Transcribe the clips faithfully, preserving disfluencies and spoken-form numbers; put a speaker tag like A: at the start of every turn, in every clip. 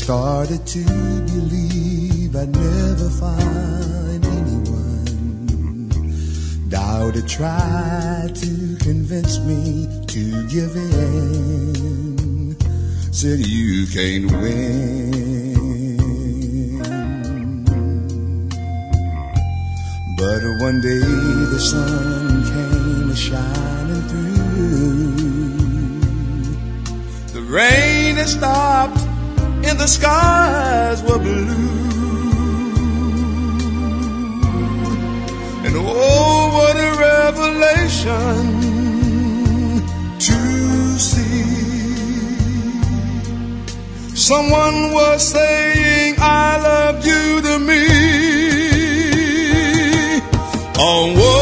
A: started to believe I'd never find anyone. Doubted, tried to convince me to give in. Said you can't win. But one day the sun came shining through. The rain had stopped and the skies were blue. And oh, what a revelation to see. Someone was saying, I love you to me. A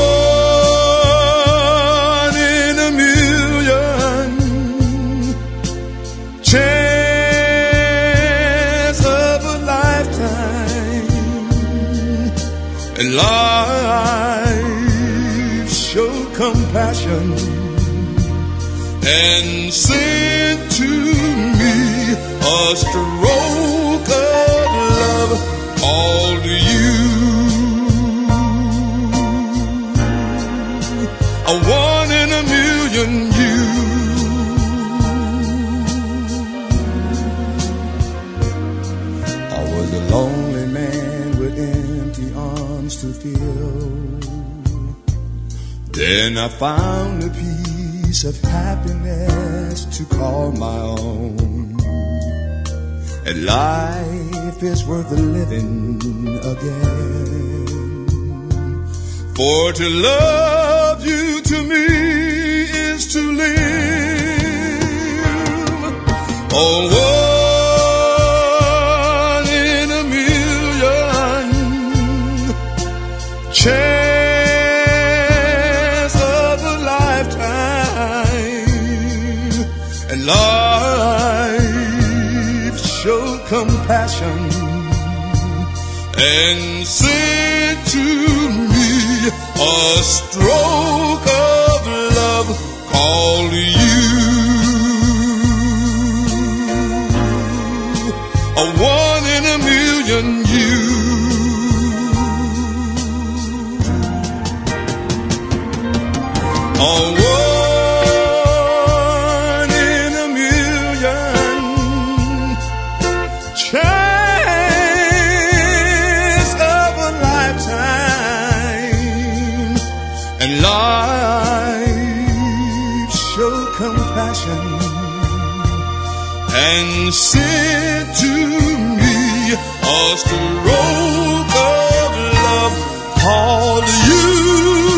A: one in a million chance of a lifetime. And life showed compassion and sent to me a stroke of love called you. A one in a million you. I was a lonely man with empty arms to fill. Then I found a piece of happiness to call my own. And life is worth living again. For to love you to me is to live. Oh, one in a million chance of a lifetime. And life showed compassion and sent to me a stroke of love called you. A one in a million you. A one in a million chance of a lifetime. And life showed compassion and sent to me a stroke of love called you.